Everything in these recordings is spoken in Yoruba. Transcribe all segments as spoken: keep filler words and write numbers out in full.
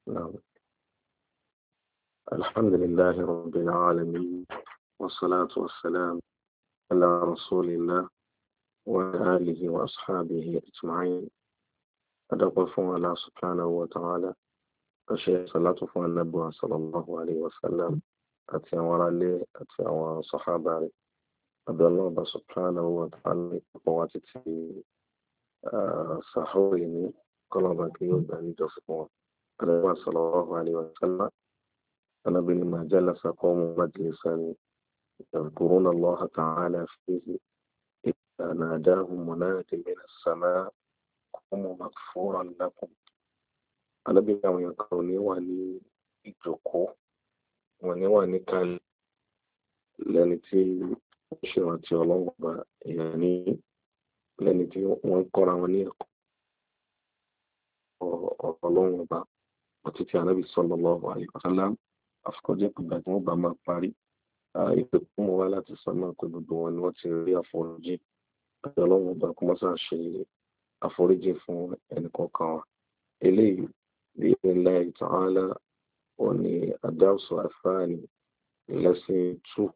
نعم. الحمد لله رب العالمين، والصلاة والسلام على رسول الله وعلى آله وأصحابه أجمعين. أدقف الله سبحانه وتعالى أشياء صلاة النبي صلى الله عليه وسلم أتي ورالي أتي وصحابه أبي الله سبحانه وتعالى قواتي صحوريني قلبك يوبان جسمه النبي صلى الله عليه وسلم أنا بما جلس قوم مجلسا يذكرون الله تعالى فيه إذا ناداهم مناد من السماء قوموا مغفورا لكم. أنا بما يكوني واني ìjókòó wọn ní wà ní kalẹ̀ lẹ́ni tí ó ṣe rántí ọlọ́run ọba èèyàn ní lẹ́ni tí wọ́n kọ́ra wọn ní ẹ̀kọ́ ọlọ́run ọba àti tí Ànábì sallallahu alaihi wasallam àfikọ́jẹ́ pé ìgbà tí wọ́n bá máa parí ìpè fún wọn wá láti sọ náà pé gbogbo wọn ni wọ́n ti rí àforíjì àti ọlọ́run ọba kó má ṣáà ṣe àforíjì fún ẹnìkọ̀ọ̀kan wa. eléyìí bí Allahi ta'ala wọn ni àdáwùsọ àfáàní lesson two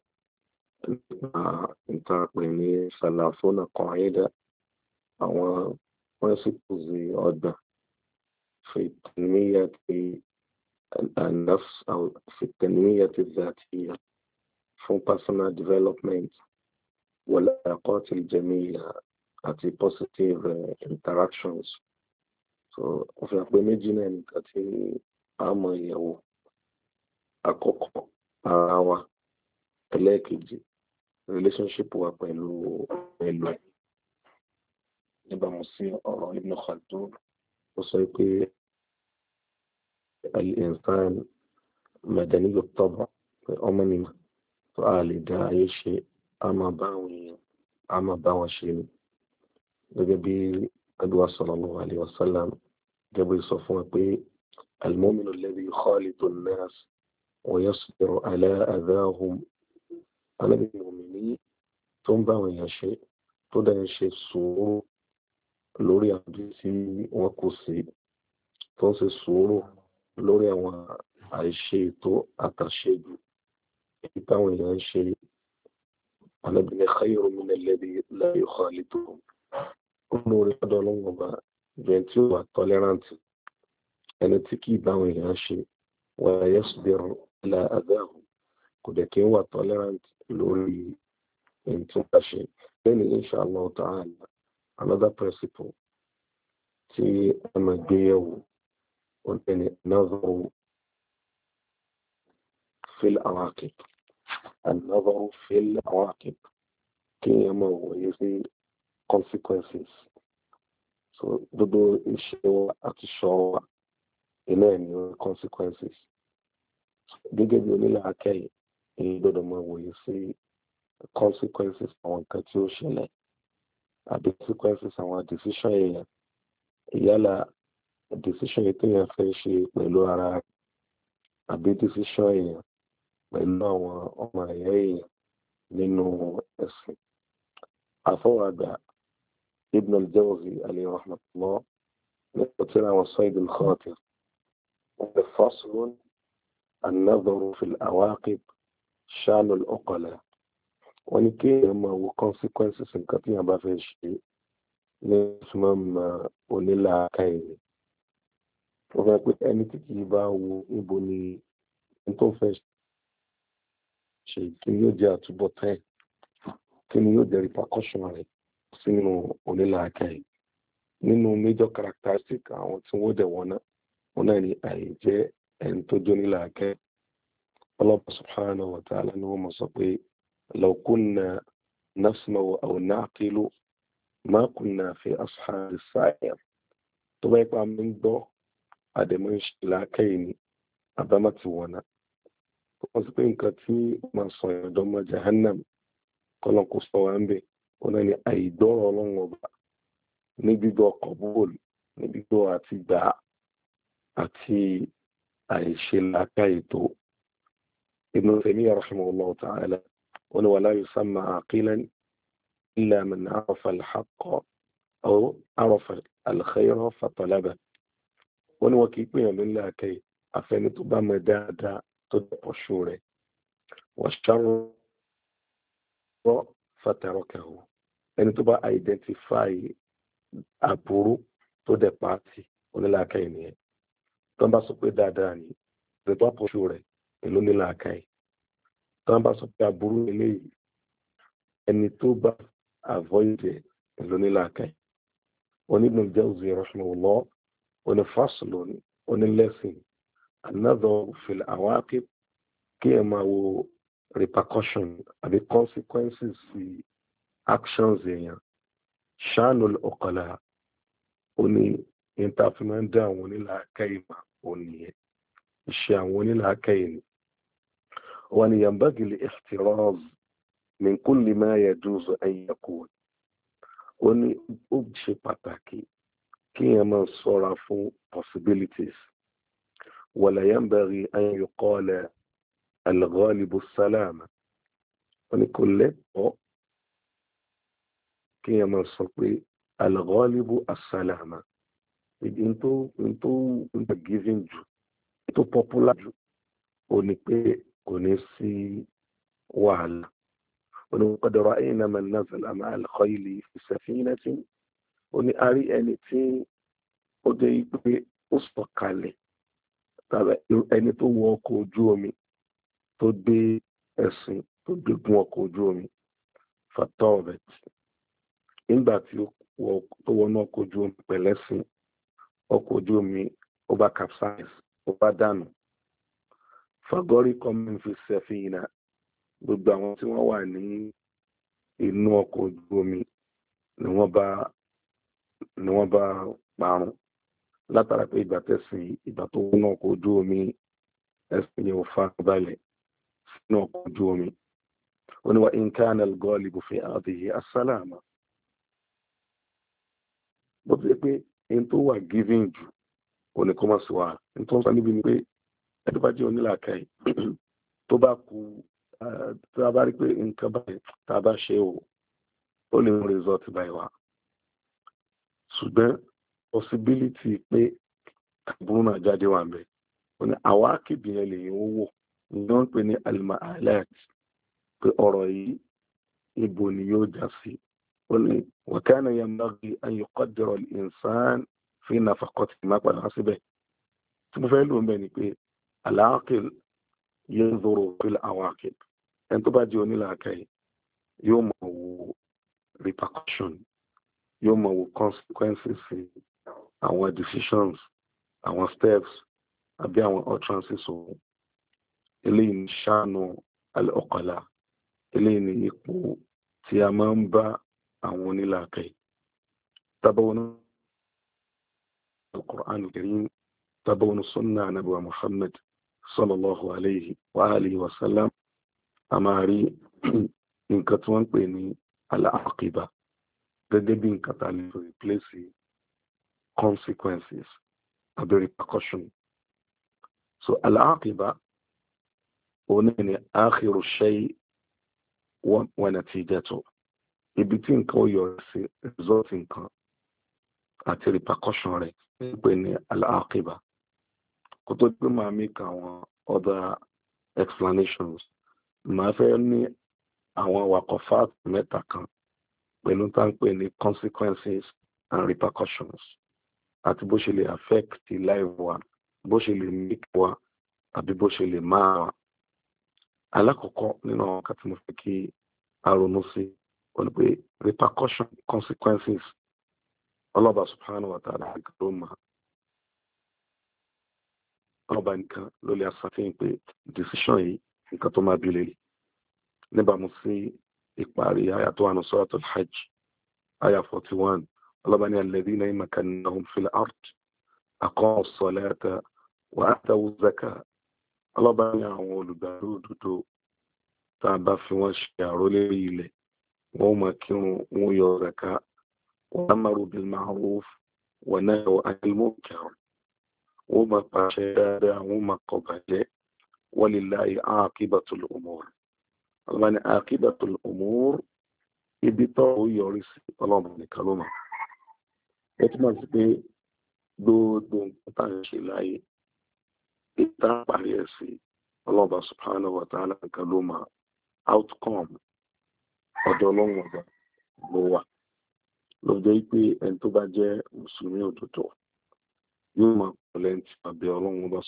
nípa pè ní salafuna qaida àwọn principles ọgbà في تنمية النفس أو في التنمية الذاتية for personal development والعلاقات الجميلة àti positive uh, interactions. So òfin àpè méjì náà nìkan tí a mọ̀ ìyẹ̀wò àkọ́kọ́ ara wa, ẹlẹ́ẹ̀kejì relationship wa pẹ̀lú pẹ̀lú ẹ̀. níbàámu sí ọ̀rọ̀ Ibn Khaldun ó sọ pé al-insan madani at-tab' ọmọ nìyẹn tó a lè dá ayé ṣe a máa bá àwọn èèyàn a máa bá wọn ṣe ni gẹ́gẹ́ bí adúwà sallallahu alaihi wasallam gẹ́gẹ́ bí sọ fún wa pé al-mu'minu alladhi yukhalitu an-nas wa yasbiru ala adhahum alábìnrin òmìnir tó ń bá àwọn èèyàn ṣe tó dá ń ṣe sùúrù lórí àbí tí wọ́n kò sí tó ń ṣe sùúrù lórí àwọn àìṣe ètò àtàṣejù èyí táwọn èèyàn ń ṣe alábìnrin khayru min alladhi la yukhalituhum olórí ọ̀dọ̀ ọlọ́run ọba jẹ́ tí ó wà tolerant ẹni tí kì í báwọn èèyàn ṣe wa yasbiru ala adahum kò dẹ̀ kí ń wà tolerant lórí ẹni tí ó bá ṣe. lẹ́nu insha Allah ta'ala another principle tí a máa gbé yẹ̀wò ó ní an-nazaru fil awaqib an-nazaru fil awaqib kí ẹ máa wòye sí consequences. So gbogbo iṣẹ́ wa àti ṣọ́ wa iná ẹ̀ ní consequences. gẹ́gẹ́ bí onílàákàyè èyí gbọ́dọ̀ máa wòye sí consequences àwọn nǹkan tí ó ṣẹlẹ̀ àbí consequences àwọn decision èèyàn yálà decision ètò èèyàn fẹ́ ṣe pẹ̀lú ara àbí decision èèyàn pẹ̀lú àwọn ọmọ ẹ̀yà èèyàn nínú ẹ̀sìn. àfọwàgbà Ibn al-Jawzi alayhi rahmatullah nípa tí àwọn Sayd al-Khatir wọ́n faslun an-nadharu fil awaqib sha'nu al-uqala. wọ́n ní kí èèyàn máa wo consequences nǹkan tí èèyàn bá fẹ́ ṣe ní ìsúnmọ́ máa onílàákàyè ni. wọ́n fẹ́ pé ẹni tí kì í bá wo níbo ni ẹni tó fẹ́ ṣe kí ni yóò jẹ́ àtúbọ̀tán ẹ̀ kí ni yóò jẹ́ repercussion rẹ̀ sínú onílàákàyè. nínú major characteristic àwọn tí wọ́n dẹ̀ wọ́n náà wọ́n náà ní àìjẹ́ ẹni tó jó nílàákàyè. Allah subhanahu wa ta'ala ni wọ́n mọ̀ sọ pé لو كنا نسمع أو نعقل ما كنا في أصحاب السعير. tó bá ipa mi ń gbọ́ àdèmọ́ ìṣẹ̀lákẹ́yìn ni àbámá ti wọ̀nà. wọ́n sì pé nǹkan tí máa sọ ìrọ̀dọ́ mọ́ jahannam kọ́lọ̀ kó sọ wá ń bẹ̀ ó náà ní àìgbọ́rọ̀ ọlọ́run ọba ní gbígbọ́ kọ̀bùbọ̀lù ní gbígbọ́ àti gbà àti àìṣẹ̀lákẹ́yì tó. Ibn Taymiyyah rahimahullah ta'ala ولا يسمى عاقلا إلا من عرف الحق أو عرف الخير فطلبه. wọ́n ní wọ́n kì í pè yàn lórí làákàyè àfẹni tó bá mọ̀ dáadáa tó dẹ̀ pọ̀ṣù rẹ̀ wọ́n ṣàrọ̀ fatarakahu ẹni tó bá identify aburú tó dẹ̀ pàtì onílàákà ènìyàn tó ń bá sọ pé dáadáa ni rẹ̀ tó pọ̀ṣù rẹ̀ èló nílàákà yìí tó ń bá sọ pé aburú eléyìí ẹni tó bá avoid ẹ̀ èló nílàákà yìí onígbọ̀n Jawzi rahimahullah oní faslun oní lesson an-nadhar fil awaqib kí ẹ máa wo repercussion àbí consequences sí actions èèyàn shanul uqala oní interfimanda àwọn onílàákà ìmọ̀ òníyẹn iṣẹ́ àwọn onílàákà ìmọ̀ wọn ni yanbaghi al-ihtiraz min kulli ma yajuzu an yakun ó ní ó ṣe pàtàkì kí ẹ máa ṣọ́ra fún possibilities wala yanbaghi an yuqala al-ghalibu as-salama ó ní kò lẹ́tọ̀ọ́ kí ẹ máa sọ pé al-ghalibu as-salama ìdí tó tó ń bẹ giving jù tó popular jù ó ní pé kò ní sí wàhálà ó ní qad ra'ayna man nazala ma'a al-khayli fi safinatin ó ní a rí ẹni tí ó dé pé ó sọ kalẹ̀ tàbí ẹni tó wọ ọkọ̀ ojú omi tó gbé ẹṣin tó gbé gun ọkọ̀ ojú omi fatawet nígbà tí ó wọnú ọkọ̀ ojú omi pẹ̀lẹ́sìn ọkọ̀ ojú omi ó bá capsize ó bá dànù fagori kọ́mìn fi safina gbogbo àwọn tí wọ́n wà ní inú ọkọ̀ ojú omi ni wọ́n bá ni wọ́n bá parun látara pé ìgbà tẹ̀sìn ìgbà tó wọnú ọkọ̀ ojú omi ẹ̀sìn yẹn ò fa balẹ̀ sínú ọkọ̀ ojú omi ó ní wa in kana al-ghalibu fi hadhihi as-salama bó ti yẹ pé ẹni tó wà giving jù ò ní kọ́ mọ́ sí wa ẹni tó ń sọ níbi ni pé ẹni tó bá jẹ́ onílàákàyè tó bá kú tí a bá rí pé nǹkan báyìí tá a bá ṣe o ó lè mú result báyìí wá ṣùgbọ́n possibility pé àbúrò náà jáde wà mẹ́ ó ní àwa kìbìyàn lè yín owó ní wọ́n ń pè ní al-ma'alat pé ọ̀rọ̀ yìí ibo ni yóò já sí ó ní wa kana yanbaghi an yuqaddira al-insan fi nafaqati má padà síbẹ̀ tí mo fẹ́ lò ń bẹ̀ ni pé al-aqil yanzuru fil awaqib ẹni tó bá jẹ́ onílàákàyè yóò mọ̀ wo repercussion yóò mọ̀ wo consequences àwọn decisions àwọn steps àbí àwọn utterances òun eléyìí ní ṣàánú al-uqala eléyìí ní ipò tí a máa ń bá àwọn onílàákàyè tábàwọn al-Qur'an al-Karim tábàwọn sunnah nabi Muhammad sallallahu alayhi wa alihi wa sallam a máa rí nǹkan tí wọ́n ń pè ní al-aqiba gẹ́gẹ́ bí nǹkan tá a lè replace consequences àbí repercussion. So al-aqiba òun ni akhiru shay wa natijatu ibi tí nǹkan ó yọrí sí result nǹkan àti repercussion rẹ̀ ń pè ní al-aqiba kó tó gbé máa make àwọn other explanations máa fẹ́ ní àwọn waqafat mẹ́ta kan pẹ̀lú tá ń pè ní consequences and repercussions àti bó ṣe lè affect life wa bó ṣe lè make wa àbí bó ṣe lè máa wa. Alákọ̀ọ́kọ́ nínú àwọn kan tí mo fẹ́ kí a ronú sí wọ́n pé repercussion consequences ọlọ́ba subhanahu wa ta'ala ló máa ọlọ́ba nìkan ló lè asàfihàn pé decision yìí nǹkan tó máa bí lè níbàámu sí ìparí àyà tó wà ní suratul hajj àyà forty-one ọlọ́ba ní alladhina in makkannahum fil ard aqamu as-salata wa atawu az-zakata ọlọ́ba ní àwọn olùgbàlú òdodo tá a bá fi wọ́n ṣe àrólé ilẹ̀ wọ́n máa kírun wọ́n yọ zaka wa amaru bil ma'ruf wa nahaw 'anil munkar wọ́n máa pàṣẹ dáadáa wọ́n máa kọ̀ bàjẹ́ walillahi 'aqibatul umur ọlọ́ba ní 'aqibatul umur ibi tó yọrí sí ọlọ́ba nìkan ló mọ̀ ẹ túmọ̀ sí pé gbogbo nǹkan tá à ń ṣe láyé ìta parí ẹ̀ sí ọlọ́ọ̀bá subhanahu wa ta'ala nǹkan ló máa outcome ọ̀dọ̀ ọlọ́run ọba ló wà. Ló jẹ́ pé ẹni tó bá jẹ́ mùsùlùmí òdodo yóò máa pọ̀lẹ́ tí àbẹ̀ ọlọ́run ọba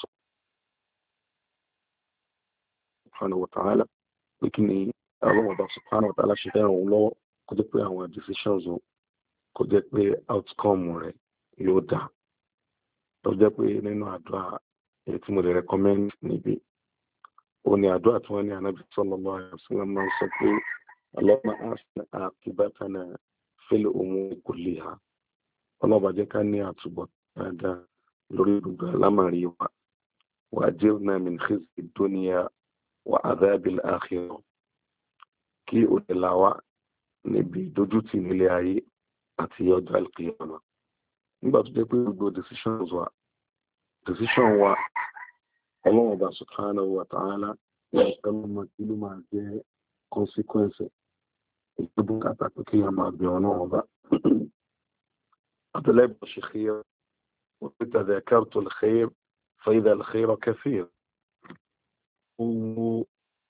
subhanahu wa ta'ala pé kí ni ọlọ́run ọba subhanahu wa ta'ala ṣe fẹ́ràn òun lọ́wọ́ kó jẹ́ pé àwọn decisions o kó jẹ́ pé outcome rẹ̀ yóò dá. Ló jẹ́ pé nínú àdúrà èyí tí mo lè recommend níbi ó ní àdúrà tí wọ́n ní Ànábì sallallahu alaihi wasallam máa ń sọ pé Allahumma ahsin aqibatana fil umuri kulliha. Ọlọ́ba jẹ́ ká ní àtúbọ̀ dáadáa lórí gbogbo alámàrí wa wa ajirna min khizyi dunya wa adhabil akhirah. Kí ó lè là wá níbi ìdójútì nílé ayé àti ọjọ́ al-qiyamah. Nígbà tó jẹ́ pé gbogbo decisions wa decision wa ọlọ́run ọba subhanahu wa ta'ala ẹlọ́mọ kí ló máa jẹ́ consequence ìgbébùn kàtà pé kí a máa bí ọlọ́run ọba. Abdullahi ibn Shikhir wa tadhakartu al-khayr fa idha al-khayra kathir. Owó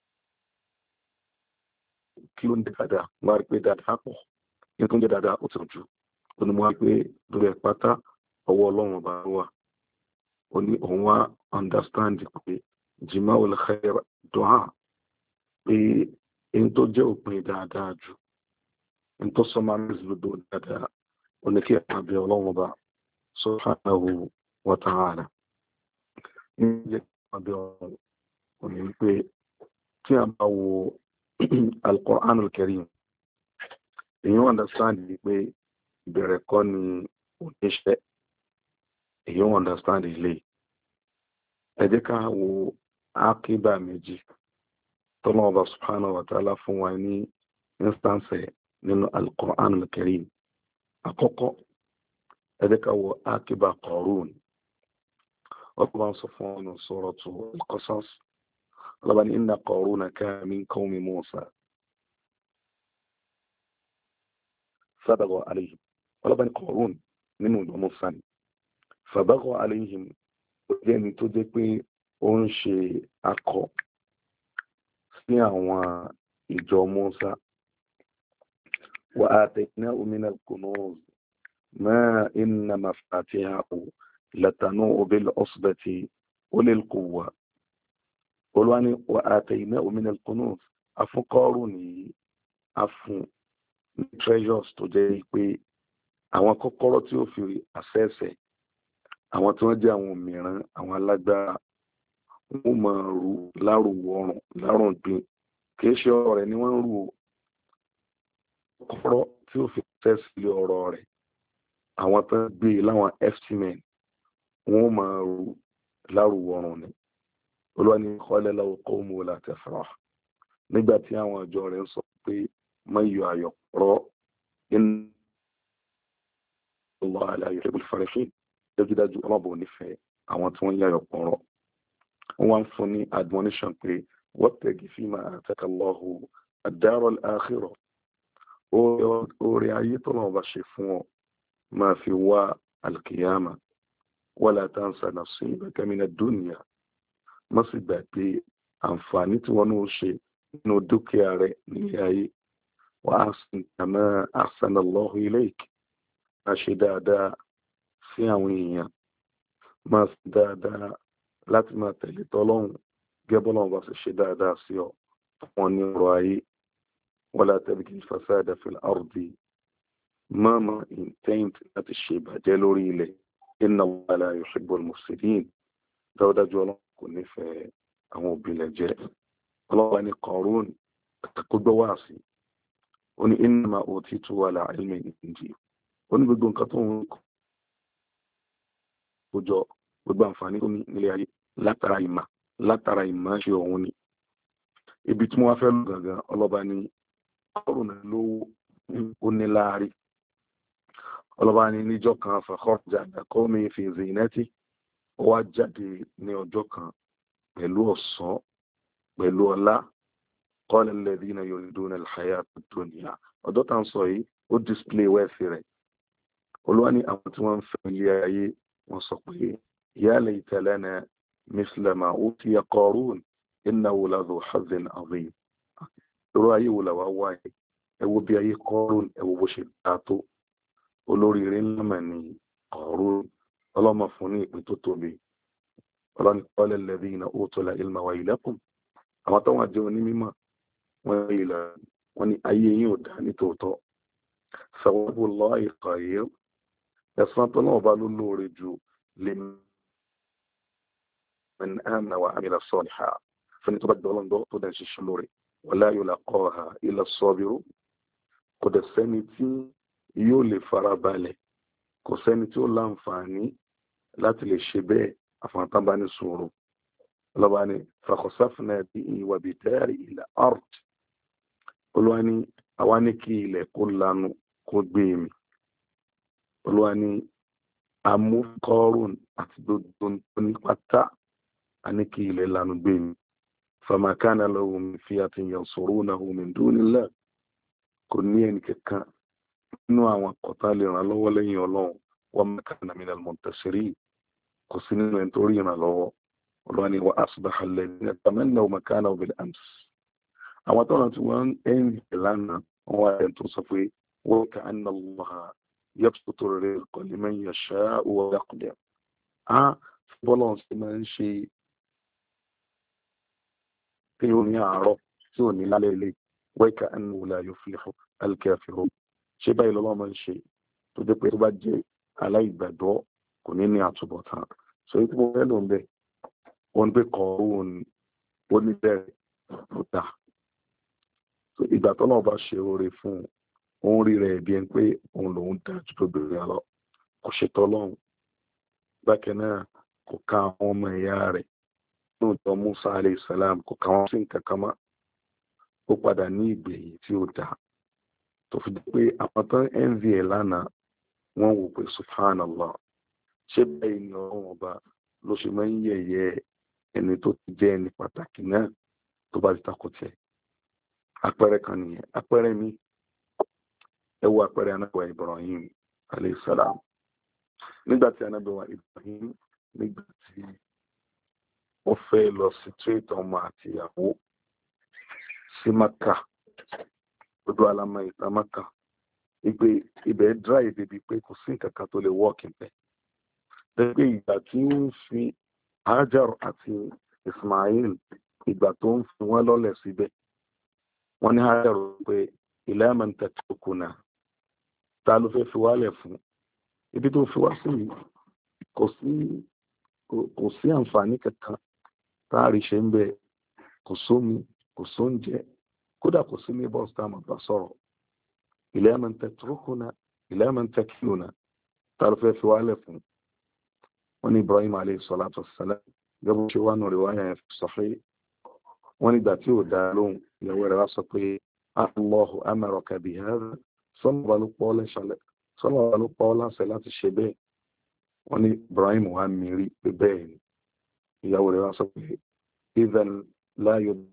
kí ló ń dẹ́ dáadáa máa rí pé dáadáa pọ̀ ní tó ń jẹ́ dáadáa ó ti rùn jù. Ó ní mo wá pé lórí ẹ̀ pátá ọwọ́ ọlọ́run ọba wà. Ó ní òun wá understand pé jima'ul khair du'a pé in tó jẹ́ òpin dáadáa jù in tó sọ máa mẹ́sì lódò dáadáa ó ní kí ẹ̀pà bí ọlọ́run ọba subhanahu wa ta'ala. Ní jẹ́ ẹ̀pà bí ọlọ́run ó ní pé tí a bá wo al-Qur'an al-Karim èyàn understand pé ìbẹ̀rẹ̀ kọ́ ni oníṣẹ́ èyàn understand ilé. Ẹ jẹ́ ká wo ákíbà méjì tọ́lọ́run ọba subhanahu wa ta'ala fún wa ní instance nínú al-Qur'an al-Karim. Àkọ́kọ́ ẹ jẹ́ ká wo ákíbà Qarun. ọba ń sọ fún ọ̀nà suratu al-Qasas ọlọ́ba ní inna Qaruna kana min qawmi Musa fabagha alayhim. ọlọ́ba ní Qarun nínú ìlú Musa ni fabagha alayhim ó jẹ́ ẹni tó jẹ́ pé ó ń ṣe akọ sí àwọn ìjọ Musa. wa ataynahu min al-kunuz ma inna mafatihahu latanu'u bil usbati ulil quwwa. Olúwa ní wa ataynahu min al-kunuz afún Qarun ní afún treasures tó jẹ́ pé àwọn kọ́kọ́rọ́ tí ó fi àṣẹ́ṣẹ́ àwọn tí wọ́n jẹ́ àwọn mìíràn àwọn alágbára wọ́n máa rú lárùwọ̀rùn lárùndín kìí ṣe ọ̀rọ̀ rẹ̀ ni wọ́n ń rú kọ́kọ́rọ́ tí ó fi tẹ́sílẹ̀ ọ̀rọ̀ rẹ̀ àwọn tó ń gbé láwọn f-men wọ́n máa rú lárùwọ̀rùn ni. Olúwa ní qala lahu qawmuhu la tafrah. Nígbà tí àwọn ọjọ́ rẹ̀ ń sọ pé má yọ ayọ̀ rọ́ inna Allaha la yuhibbul farihin. Dájúdájú ọlọ́bọ̀ onífẹ̀ẹ́ àwọn tí wọ́n yáyọ̀ pọ̀rọ̀. Wọ́n ń fún ní admonition pé wabtaghi fima ataka Allahu ad-dara al-akhirah. Oore ayé tó náà bá ṣe fún ọ máa fi wá al-qiyama wala tansa nasibaka mina ad-dunya. Má sì gbà pé àǹfààní tí wọ́n náà ṣe nínú dúkìá rẹ̀ nílé ayé. Wa ahsin kama ahsana Allahu ilayk. A ṣe dáadáa sí àwọn èèyàn máa sì dáadáa láti máa tẹ̀lé tọ́lọ́hun gẹ́bọ́n náà bá sì ṣe dáadáa sí ọ wọn ní ọrọ̀ ayé. wala tabghi fasada fil ardi má máa intent láti ṣe ìbàjẹ́ lórí ilẹ̀. inna Allaha la yuhibbul mufsidin. dáwọ́dájú ọlọ́run kò nífẹ̀ẹ́ àwọn òbílẹ̀ jẹ́. ọlọ́wà ní Qarun àtàkógbọ́ wá sí ó ní innama utitu ala ilmin indi. ó ní gbogbo nǹkan tó ń kójọ gbogbo àǹfààní tó ní nílé ayé látara ìmà látara ìmà ṣe òun ni. Ibi tí wọ́n fẹ́ lù gangan ọlọ́ba ní Qarun lówó ó ní láàrí. ọlọ́ba ní níjọ́ kan fa kharaja ala qawmi fi zinati. ó wá jáde ní ọjọ́ kan pẹ̀lú ọ̀ṣọ́ pẹ̀lú ọlá. qala alladhina yuriduna al-hayata ad-dunya. ọjọ́ tá ń sọ yìí ó display wẹ́ẹ̀fì rẹ̀. Olúwa ní àwọn tí wọ́n ń fẹ́ ilé ayé wọ́n sọ pé ya layta lana مثل ما أوتي قارون إنه لذو حظ عظيم رأي ولا وواي ẹwọ bí ayé Kọ́rún ẹwọ bó ṣe dáa tó olóríire ńlá mà ní Kọ́rún ọlọ́mọ fún ní ìpín tó tóbi ọlọ́ni qala alladhina utul ilma waylakum àwọn táwọn àjẹ́ onímọ̀ wọ́n ní ayé yín ò dá ní tòótọ́ sawabullahi khayr ẹ̀san tó náà bá ló lóore jù liman amana wa amila salihan fún tó bá dọ́lọ́ndọ́ tó dẹ̀ ṣiṣẹ́ lóore wala yulaqaha illa as-sabirun kò dẹ̀ sẹ́ni tí yóò lè farabalẹ̀ kò sẹ́ni tí ó láǹfààní láti lè ṣe bẹ́ẹ̀ àfọ̀ntán bá ní sùúrù ọlọ́ba ni fakhasafna bihi wa bidarihi al-ard olúwa ní àwa ní kí ilẹ̀ kó lanu kó gbé mi olúwa ní amú Kọ́rún àti gbogbo ní pátá a ní kí ilẹ̀ lanu gbé mi fama kana lahu min fi'atin yansurunahu min dunillah kò ní ẹni kankan nínú àwọn kọ̀tà lè ràn lọ́wọ́ lẹ́yìn ọlọ́run wa ma kana minal muntasirin kò sí nínú ẹni tó rí ìrànlọ́wọ́ olúwa ní wa asbaha alladhina tamannaw makanahu bil ams àwọn tọ́nà tí wọ́n ń lánàá wọ́n wá ẹ̀ tó sọ pé wa ka'anna Allaha yabsutu rizqa liman yasha'u wa yaqdir á bọ́lọ̀ sí máa ń ṣe tí ó ní àárọ̀ tí ò ní lálẹ́ ilé wa ka'annahu la yuflihu al-kafirun ṣé báyìí lọ́wọ́ máa ń ṣe tó jẹ́ pé tó bá jẹ́ aláìgbàgbọ́ kò ní ní àtúbọ̀tán so èyí tí mo fẹ́ lò ń bẹ̀ wọ́n gbé Kọ́rún ó ní bẹ̀rẹ̀ tó dà ìgbà tó náà bá ṣe oore fún òun rí rẹ̀ bí ẹni pé òun lòun dá ju tó bẹ̀rẹ̀ lọ kò ṣètò ọlọ́run bákan náà kò ká àwọn ọmọ ìyá rẹ̀ lóòótọ́ Musa alayhi salam kò ká wọn sí nǹkan kan mọ́ ó padà ní ìgbẹ̀yìn tí ó dá tó fi di pé àwọn tó ń envy ẹ̀ lánàá wọ́n wò pé subhanallah ṣé báyìí ni ọlọ́run ọba ló ṣe máa ń yẹ̀yẹ́ ẹni tó ti jẹ́ ẹni pàtàkì náà tó bá ti takò tiẹ̀ àpẹẹrẹ kan nìyẹn àpẹẹrẹ mi ẹ wo àpẹẹrẹ anábìwá Ibrahim alayhi salam nígbà tí anábìwá Ibrahim nígbà tí ó fẹ́ lọ sí tírètì ọmọ àti ìyàwó sí Maka odò alamọ ìta Maka ìgbé ibẹ̀ dry débi pé kò sí nǹkan kan tó lè wọ́ọ̀kì bẹ́ẹ̀ lẹ́gbẹ̀ẹ́ ìgbà tí ń fi Hajar àti Ismail ìgbà tó ń fi wọ́n lọ́lẹ̀ síbẹ̀ wọ́n ní Hajar pé ila man tatrukuna ta ló fẹ́ fi wálẹ̀ fún ibi tó fi wá sí yìí kò sí kò sí àǹfààní kankan táàrí ṣe ń bẹ kò sómi kò sóúnjẹ kódà kò sí ní bọ́ọ̀sì táwọn àgbà sọ̀rọ̀ ila man tatrukuna ila man takiluna ta ló fẹ́ fi wálẹ̀ fún wọ́n ní Ibrahim alayhi salatu wassalam gẹ́gẹ́ ṣe wá nù rí wáyà ẹ̀ sahih wọ́n nígbà tí ò dá lóhùn ìyàwó rẹ̀ wá sọ pé Allahu amaraka bi hadha sọ́nà ló pọ́ láṣẹ láti ṣe bẹ́ẹ̀ wọ́n ní Ibrahim wá mìírí pé bẹ́ẹ̀ ni ìyàwó rẹ̀ wá sọ pé idhan la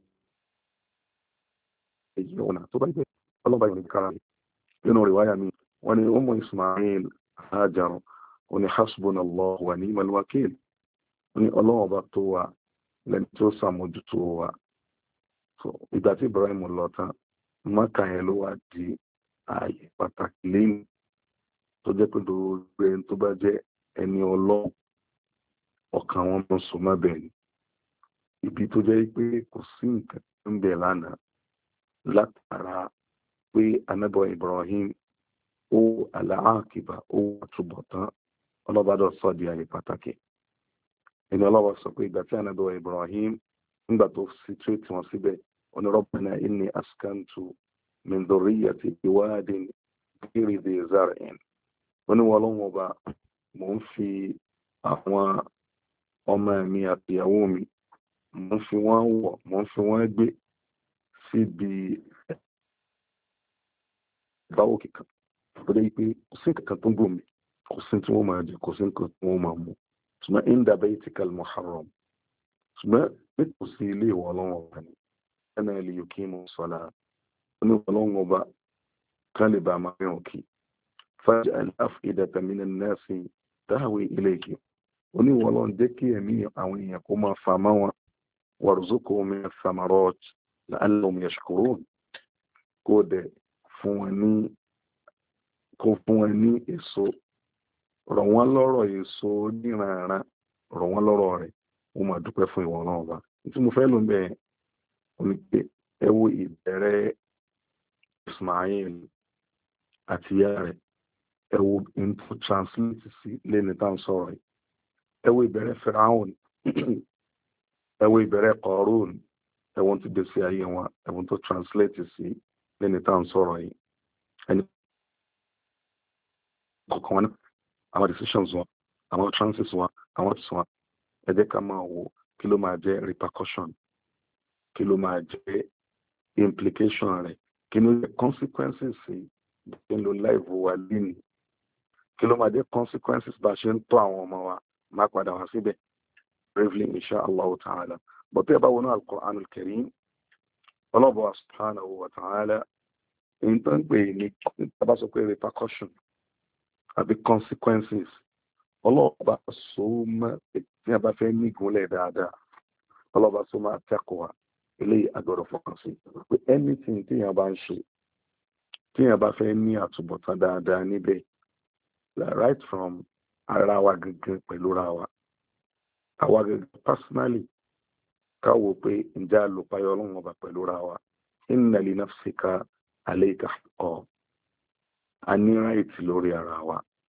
yudhiyuna tó bá jẹ́ ọlọ́ba yóò ní kára nínú rí wáyà mi wọ́n ní Ummu Ismail Hajar wọ́n ní hasbunallahu wa ni'mal wakil wọ́n ní ọlọ́wọ́ bá tó wa lẹ́ni tó sàmójútó wa ìgbà tí Ibrahim lọ tán Mákà yẹn ló wá di ààyè pàtàkì lẹ́yìn tó jẹ́ pé gbogbo ẹni tó bá jẹ́ ẹni ọlọ́run ọkàn wọn mọ̀ sọ má bẹ́ẹ̀ ni ibi tó jẹ́ pé kò sí nǹkan tó ń bẹ lánàá látara pé anábọ̀ Ibrahim ó àlàákìbà ó túbọ̀ tán ọlọ́bàdàn sọ di ààyè pàtàkì ẹni ọlọ́wọ́ sọ pé ìgbà tí anábọ̀ Ibrahim nígbà tó sì tírètì wọn síbẹ̀ wọn ni Rabbana inni askantu min dhurriyyati biwadin ghayri dhi zar'in wọn ni wọn lọ́wọ́ ọba mò ń fi àwọn ọmọ mi àti ìyàwó mi mò ń fi wọ́n wọ̀ mò ń fi wọ́n gbé síbi ìbáwò kíkan tó dé pé kò sí nǹkan tó ń gbòmí kò sí tí wọ́n máa jẹ kò sí nǹkan tí wọ́n máa mú ṣùgbọ́n inda baytikal muharram ṣùgbọ́n pé kò sí ilé ìwọ̀ ọlọ́wọ́ ọba ni ẹnà ilé yòókì mú sọ́lá ní ọlọ́wọ́ ọba kan lè bá máa rìn òkè faj'al af'idatan minan nasi tahwi ilayki oníwọ̀ ọlọ́run jẹ́ kí ẹ̀mí àwọn èèyàn kó máa fà mọ́ wọn warzuqhum min ath-thamarat la'allahum yashkurun kó dẹ̀ fún wọn ní kó fún wọn ní èso rọ̀ wọ́n lọ́rọ̀ èso níranran rọ̀ wọ́n lọ́rọ̀ rẹ̀ wọ́n máa dúpẹ́ fún ìwọ náà ọba tí mo fẹ́ lò ń bẹ̀ oní pé ẹ wo ìbẹ̀rẹ̀ Ismail àti ìyá rẹ̀ ẹ wo into translate sí lẹ́ni tá à ń sọ̀rọ̀ yìí ẹ wo ìbẹ̀rẹ̀ Firaun ẹ wo ìbẹ̀rẹ̀ Qarun ẹ wo ti gbèsè ayé wọn ẹ wo tó translate sí lẹ́ni tá à ń sọ̀rọ̀ yìí ẹni kọ̀ọ̀kan wọn àwọn decisions wọn àwọn chances wọn àwọn tí wọn ẹ jẹ́ ká máa wo kí ló máa jẹ́ repercussion kí ló máa jẹ́ implication rẹ̀ kí ló jẹ́ consequences sí kí ló life wa lẹ́nu kí ló máa jẹ́ consequences bá a ṣe ń tọ́ àwọn ọmọ wa máa padà wá síbẹ̀ bravely insha Allah ta'ala but tí ẹ bá wọnú al-Qur'an al-Karim ọlọ́bọ̀ subhanahu wa ta'ala èyí tó ń pè ní tàbá sọ pé repercussion àbí consequences ọlọ́ọ̀bá so mọ́ tí a bá fẹ́ ní ìgúnlẹ̀ dáadáa ọlọ́ọ̀bá so máa taqwa ilé agbọ́dọ̀ fọkàn sí pé anything tí èèyàn bá ń ṣe tí èèyàn bá fẹ́ ní àtúbọ̀tán dáadáa níbẹ̀ right from ara wa gangan pẹ̀lú ra wa àwa gangan personally káwò pé ǹjẹ́ àlòpayọ ọlọ́run ọba pẹ̀lú ra wa inna li nafsika alayka haqqan a ní right lórí ara wa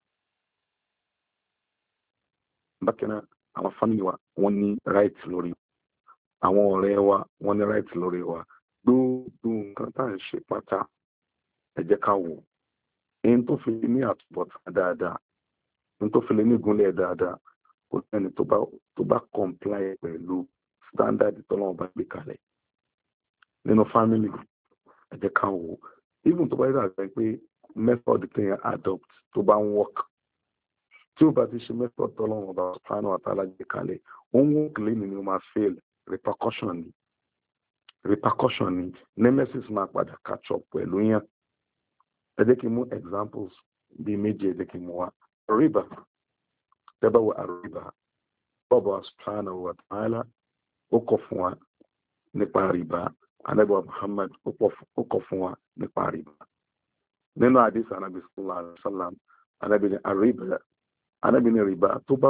bákan náà àwọn family wa wọ́n ní right lórí àwọn ọ̀rẹ́ wa wọ́n ní right lórí wa gbogbo nǹkan tá à ń ṣe pátá ẹ jẹ́ ká wò ẹni tó fi ní àtúbọ̀tán dáadáa ẹni tó fi lè ní ìgúnlẹ̀ dáadáa kò sẹ́ni tó bá tó bá comply pẹ̀lú standard tọ́lọ́wọ́n bá gbé kalẹ̀ nínú family ẹ jẹ́ ká wò even tó bá yára rẹ̀ pé method téèyàn adopt tó bá ń work tí ó bá ti ṣe method tọ́lọ́wọ́n bá subhanahu wa ta'ala gbé kalẹ̀ ó ń work lẹ́nu ni ó máa fail repercussion ni repercussion ni nemesis máa padà catch up pẹ̀lú yẹn ẹ jẹ́ kí n mú examples bíi méjì ẹ jẹ́ kí n mú wa riba tẹ́bá wo àríbá bọ́ọ̀bù subhanahu wa ta'ala ó kọ̀ fún wa nípa riba Ànábì Muhammad ó kọ̀ fún wa nípa riba nínú àdìsí Ànábì sallallahu alaihi wasallam Ànábì ní àríbá Ànábì ní riba tó bá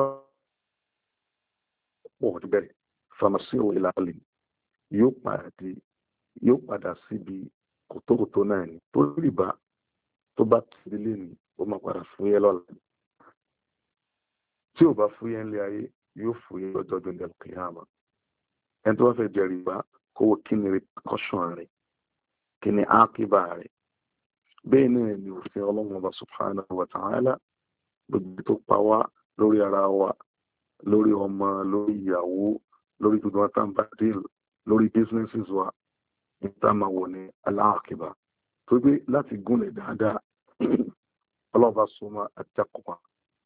pọ̀ ti bẹ̀rẹ̀ famasiru ila alim yóò padà yóò padà síbi kòtòkòtò náà ni tó riba tó bá tìrí lé ní ó máa padà fúyẹ́ lọ́la tí ò bá fúyẹ́ ńlẹ̀ ayé yóò fúyẹ́ lọ́jọ́ ọdún ìdẹ̀lù kìyàmá ẹni tó bá fẹ́ jẹ rìbá kó wọ́n kí ni repercussion rẹ̀ kí ni ákíbà rẹ̀ bẹ́ẹ̀ náà ni òfin ọlọ́run ọba subhanahu wa ta'ala gbogbo tó pa wá lórí ara wa lórí ọmọ lórí ìyàwó lórí gbogbo wa tá ń bá deal lórí businesses wa ní tá máa wọ̀ ní aláàkíbà tó gbé láti gúnlẹ̀ dáadáa ọlọ́ba súnmọ́ at-taqwa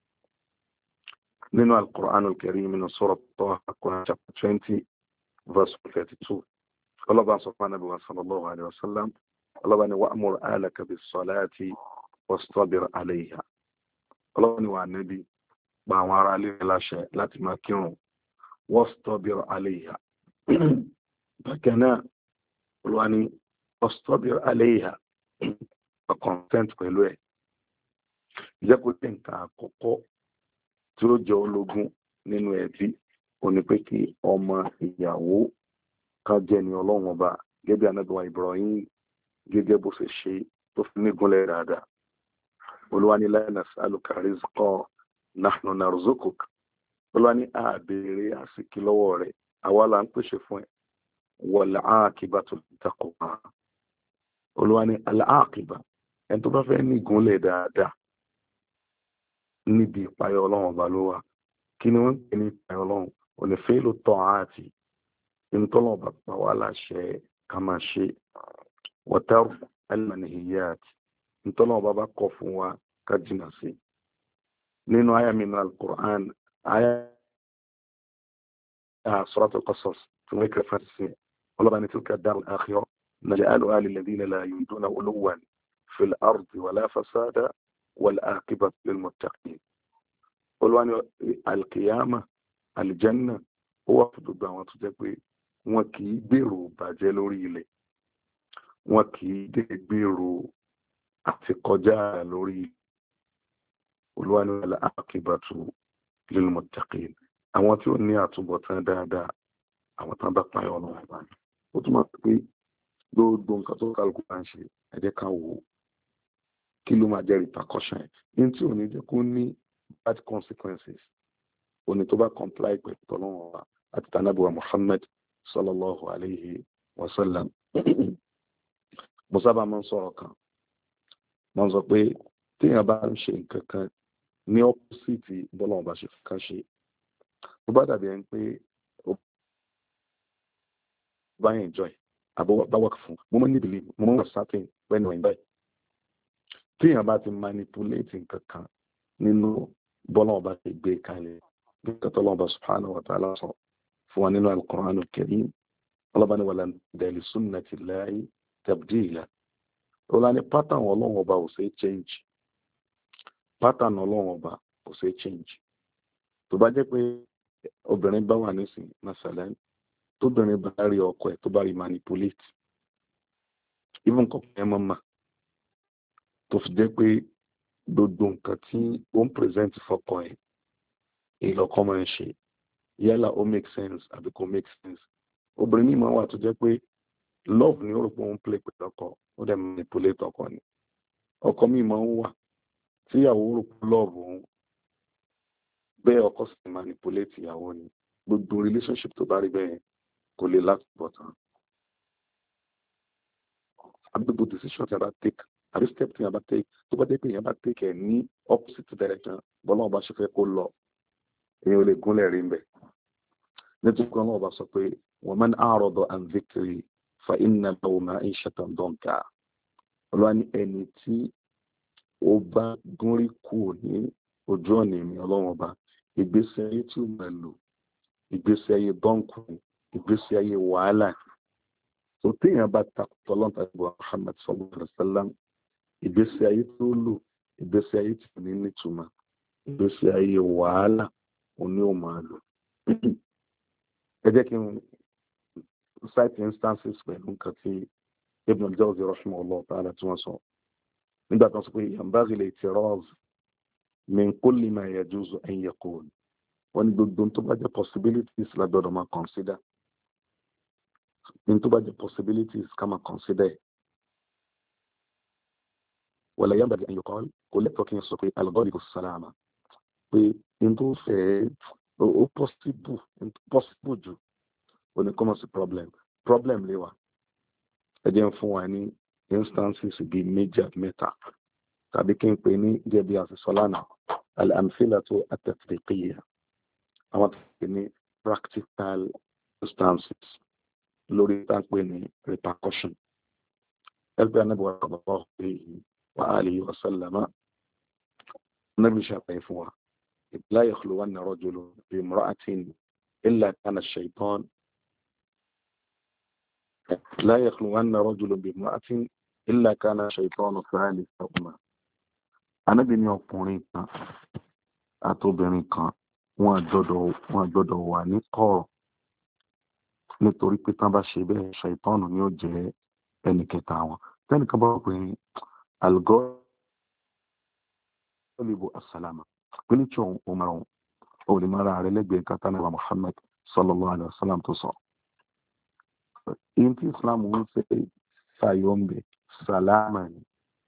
nínú al-Qur'an al-Karim nínú Surah Taha Quran chapter twenty verse thirty-two ọlọ́ba sọ fún Ànábì sallallahu alayhi wa sallam ọlọ́ba ni wa'mur ahlaka bis-salati wastabir alayha ọlọ́ba ni wà Nábì pa àwọn ará ilé láṣẹ láti máa kírun wastabir alayha bákan náà olúwa ni wastabir alayha consent pẹ̀lú ẹ̀ jẹ́ kó tẹ̀ nǹkan àkọ́kọ́ tí ó jẹ́ ológun nínú ẹbí ó ní pé kí ọmọ ìyàwó ká jẹ́ ní ọlọ́run ọba gẹ́gẹ́ bí Ànábì wa Ibrahim gẹ́gẹ́ bó ṣe ṣe tó fi nígunlẹ̀ dáadáa olúwa ní la nas'aluka rizqan nahnu narzuquk olúwa ní àbèrè àsìkí lọ́wọ́ rẹ̀ àwa là ń pèsè fún ẹ wal aqibatu littaqwa olúwa ní al-aqiba ẹni tó bá fẹ́ ní ìgúnlẹ̀ dáadáa níbi ìpayọ̀ ọlọ́run ọba ló wà kí ni wọ́n ń pè ní ìpayọ̀ ọlọ́run onífẹ́ ló tọ́ àti ìtọ́lọ́ ọba pa wá láṣẹ ká máa ṣe wọ́tẹ́rù al-manhiyat ìtọ́lọ́ ọba bá kọ̀ fún wa ká jìnnà sí nínú àyà mi náà al-Qur'an àyà Suratul Qasas tí wọ́n kẹfà sí ọlọ́ba ní tilka ad-darul akhirah naj'aluha lilladhina la yuriduna uluwwan fil ardi wala fasada والعاقبة للمتقين olúwa ní alkiyama aljanna ó wà fún gbogbo àwọn tó jẹ́ pé wọn kì í gbèrò bàjẹ́ lórí ilẹ̀, wọn kì í dé gbèrò àti kọjá lórí ilẹ̀. olúwa ní al-aqibatu lil-muttaqin, àwọn tí ó ní àtúbọ̀tán dáadáa, àwọn tán bá páyọ̀ ọ̀nà ọ̀bá ni. ó túmọ̀ pé gbogbo nǹkan tó kálukú bá ń ṣe ẹ jẹ́ ká wò ó kí ló máa jẹ́ repercussion ẹ̀ ní tí ò ní jẹ́ kó ní bad consequences òní tó bá comply pẹ̀lú tọ́lọ́wọ́n wa àti tànàbíwá Muhammad sallallahu alayhi wa sallam. mo sábà máa ń sọ̀rọ̀ kan, mo ń sọ pé téèyàn bá ń ṣe nǹkan kan ní opposite bọ́lọ́wọ́n bá ṣe kan ṣe, ó bá dàbí ẹni pé ó bá yẹn enjoy àbọ̀ bá work fún mo máa ń ní believe mo máa ń wà certain when we invite téèyàn bá ti manipulate nǹkan kan nínú bọ́lọ́wọ́n bá ti gbé kalẹ̀ bí kàtọ́lọ́wọ́n bá subhanahu wa ta'ala sọ fún wa nínú al-Qur'an al-Karim, ọlọ́ba ní wàlá dẹ̀lì sunnati llahi tabdila. ọlá ní pattern ọlọ́wọ́n ọba ò ṣe change, pattern ọlọ́wọ́n ọba ò ṣe change. tó bá jẹ́ pé obìnrin bá wà nísìn masalan tóbìnrin bá rí ọkọ ẹ̀ tó bá rí manipulate even kọ̀ọ̀kan ẹ̀ mọ́ mà tó fi jẹ́ pé gbogbo nǹkan tí ó ń present fọ́kọ ẹ̀ ìlọ́kọ́ máa ń ṣe yálà ó make sense àbí kò make sense. obìnrin ní ìmọ̀ wà tó jẹ́ pé love ni ó rò pé ó ń play pẹ̀lú ọkọ, ó dẹ̀ manipulate ọkọ ni. ọkọ mi máa ń wà tí ìyàwó rò pé love òun, bẹ́ẹ̀ ọkọ sì manipulate ìyàwó ni. gbogbo relationship tó bá rí bẹ́ẹ̀ kò lè látúbọ̀tán. àgbègbè decision tí a bá take àbí step tí a bá take tó bá dé pé èèyàn bá take ẹ̀ ní opposite direction bọ́lá ọba ṣe fẹ́ kó lọ, èèyàn ò lè gúnlẹ̀ rí mbẹ̀. nítorí kan náà ọba sọ pé wa man a'rada an dhikri fa inna lahu ma'ishatan danka. olúwa ní ẹni tí ó bá gúnrí kù ní ojú ọ̀nà èmi ọlọ́run ọba, ìgbésí ayé tí ó máa lò ìgbésí ayé bọ́ǹkù, ìgbésí ayé wàhálà. tó téèyàn bá takùtọ̀ lọ́ntà ìbò Muhammad sallallahu alaihi wasallam, ìgbésí ayé tó lò ìgbésí ayé tí kò ní nítumọ̀, ìgbésí ayé wàhálà òní ò máa lò. ẹ jẹ́ kí n cite instances pẹ̀lú nǹkan tí Ibn al-Jawzi rahimahullah ta'ala tí wọ́n sọ nígbà tó ń sọ pé yanbaghi al-i'tiraz min kulli ma yajuzu an yaqul. wọ́n ní gbogbo tó bá jẹ́ possibilities lágbọ́dọ̀ máa consider, ní tó bá jẹ́ possibilities ká máa consider. wala yanbaghi an yuqal kò lẹ́tọ̀ọ́ kí n sọ pé al-ghalibu as-salama, pé n tó fẹ́ ó possible possible jù ó ní common problem problem lè wà. ẹ jẹ́ fún wa ní instances bíi méjì àti mẹ́ta tàbí kí n pè ní jẹ́bi àṣìṣọ́lánà al-amthilatu at-tatbiqiyya, àwọn tó pè ní practical instances lórí táǹpé ní repercussion. ẹgbẹ́ anábìwá sallallahu alayhi wa alihi wa sallama nábì ṣàpẹ́ fún wa لا يخلون رجل بامرأة إلا كان الشيطان لا يخلون رجل بامرأة إلا كان الشيطان ثالثهما. أنا بني ọkùnrin kan àtobìnrin kan wọ́n gbọ́dọ̀ wọ́n gbọ́dọ̀ wà ní kọ̀rọ̀, nítorí pé tán bá ṣe bẹ́ẹ̀ ṣàìtánù ni ó jẹ́ ẹnì kẹta wọn. tẹ́nìkan bá wọ́n pè ní al-ghalibu as-salama pínlẹ̀ tí òun máa ń òun lè máa ra rẹ̀ lẹ́gbẹ̀ẹ́ nǹkan tánà wa Muhammad sallallahu alaihi wasallam tó sọ. in tí Islam ń fẹ́ fàyọ̀ ń bẹ̀ sàlámà ní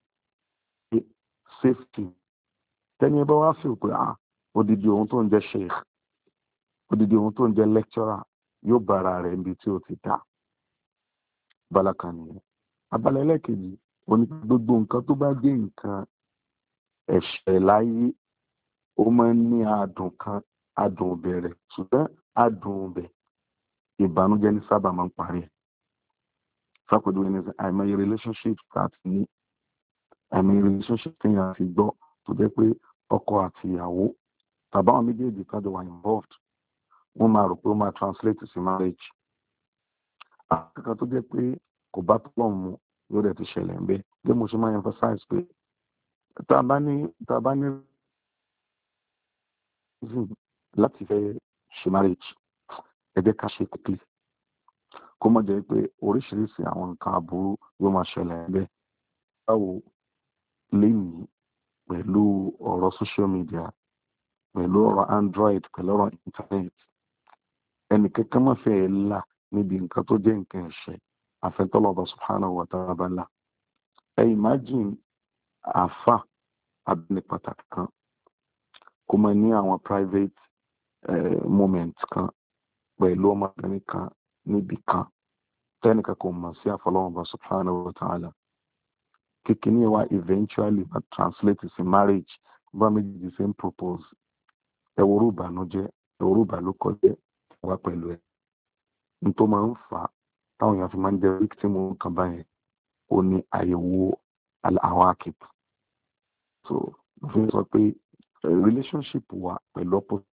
safety. tẹ́ni ẹ bá wá fi pé ah odidi ohun tó ń jẹ́ sheikh, odidi ohun tó ń jẹ́ lecturer yóò bára rẹ̀ níbi tí ó ti dá balaka nìyẹn. abala ẹlẹ́kejì oní gbogbo nǹkan tó bá jẹ́ nǹkan ẹ̀ṣẹ̀ láyé ó máa ń ní adùn kan, adùn bẹ̀rẹ̀, ṣùgbọ́n adùn bẹ̀ ìbànújẹ́ ní sábà máa ń parí ẹ̀. fàpẹ̀dù ẹni àìmọye relationship àti ní àìmọye relationship tí yàn fi gbọ́ tó jẹ́ pé ọkọ àti ìyàwó tàbí àwọn méjèèjì tàbí wà involved wọ́n máa rò pé ó máa translate sí marriage. àkàkà tó jẹ́ pé kò bá tọ́lọ̀ mu yóò dẹ̀ ti ṣẹlẹ̀ ń bẹ́. bí mo ṣe máa emphasize pé tá a bá ní tá a bá ní láti fẹ́ ṣe marriage ẹ jẹ́ ká ṣe quickly kó má jẹ́ pé oríṣiríṣi àwọn nǹkan aburú yóò máa ṣẹlẹ̀ bẹ́ẹ̀. báwo lénìí pẹ̀lú ọ̀rọ̀ social media pẹ̀lú ọ̀rọ̀ android pẹ̀lú ọ̀rọ̀ internet ẹnì kankan má fẹ́ là níbi nǹkan tó jẹ́ nǹkan ẹ̀ṣẹ̀ àfẹ́tọ́lọ́ba subhanahu wa ta'ala. ẹ imagine àfà abẹ́ni pàtàkì kan kó máa ní àwọn private uh, moment kan pẹ̀lú ọmọbìnrin kan níbi kan tẹ́nìkan kò mọ̀ sí àfọlọ́wọ́ba subhanahu wa ta'ala. kíkiní wa eventually ma translate sí marriage bá méjì ṣe ń propose ẹwúrú ìbànújẹ́ ẹwúrú ìbàlúkọjẹ́ wá pẹ̀lú ẹ̀ n tó máa ń fà á táwọn èèyàn fi máa ń jẹ́ victim nǹkan báyẹn ó ní àyẹ̀wò àwọn akip. so mo fi sọ pé relationship wa pẹ̀lú opposite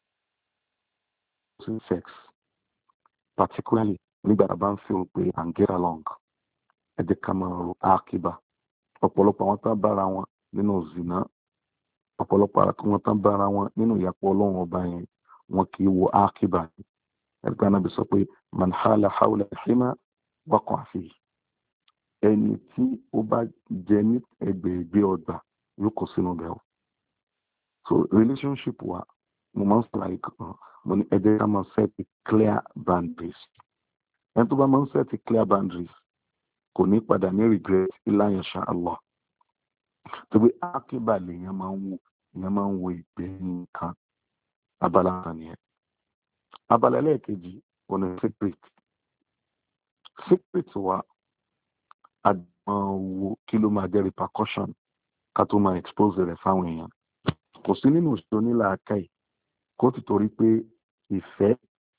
sex particularly nígbà tá a bá ń feel pé and get along ẹ jẹ́ ká máa ro àkíbà. ọ̀pọ̀lọpọ̀ àwọn tán bára wọn nínú zina ọ̀pọ̀lọpọ̀ àwọn tán bára wọn nínú ìyàpọ̀ ọlọ́run ọba yẹn wọn kì í wo àkíbà ni. ẹgbẹ́ anábì sọ pé man hala hawla hima waqa'a fihi ẹni tí ó bá jẹ ní ẹgbẹ̀ẹ́gbẹ́ ọgbà yóò kó sínú bẹ́ẹ̀ o. so relationship wa mo máa ń sọ àyè kan mo ní ẹ jẹ́ ká máa set clear boundaries. ẹni tó bá máa ń set clear boundaries kò ní padà ní regret illa insha Allah. tó bí àkíbà lèèyàn máa ń wo èèyàn máa ń wo ìgbẹ̀yìn nǹkan abala kan nìyẹn. abala ẹlẹ́ẹ̀kejì ọ̀nà secret secret wa àdìmọ̀ wo kí ló máa jẹ́ repercussion ká tó máa expose rẹ̀ fáwọn èèyàn. kò sí nínú òṣèlú nílà akáì kó ti torí pé ìfẹ́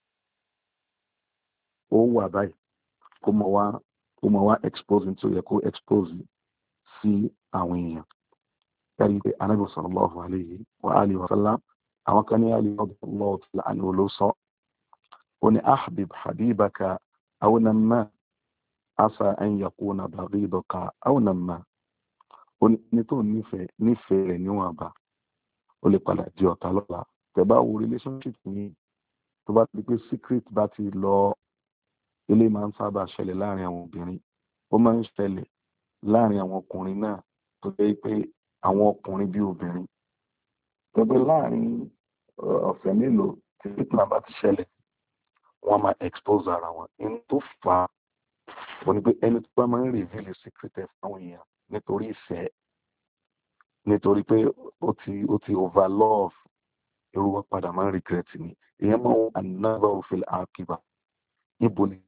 ó wà báyìí kó mọ̀ wá kó mọ̀ wá expose tó yẹ kó expose sí àwọn èèyàn. ẹ̀rí pé Ànábì sallallahu alayhi wa alihi wa sallam àwọn kan ní àlè radiyallahu ta'ala anhu ló sọ ó ní ahbib habibaka aw namma asa an yakuna baghidaka aw namma. ó ní tó nífẹ̀ẹ́ nífẹ̀ẹ́ rẹ̀ níwọ̀n àbá ó lè padà di ọ̀tá lọ́la. tẹ̀bá wo relationship yìí tó bá ti pé secret bá ti lọ ilé máa ń sábà ṣẹlẹ̀ láàrin àwọn obìnrin ó máa ń ṣẹlẹ̀ láàrin àwọn ọkùnrin náà tó jẹ́ pé àwọn ọkùnrin bí obìnrin tó pé láàrin ọ̀sẹ̀ mélòó tí fitna bá ti ṣẹlẹ̀ wọ́n máa expose ara wọn. inú tó fà á wọ́n ní pé ẹni tó bá máa ń reveal secret ẹ̀ fáwọn èèyàn nítorí ìfẹ́ nítorí pé ó ti ó ti overlove irú wọn padà máa ń regret ni. èèyàn máa ń an-nazaru fil aqiba níbo ni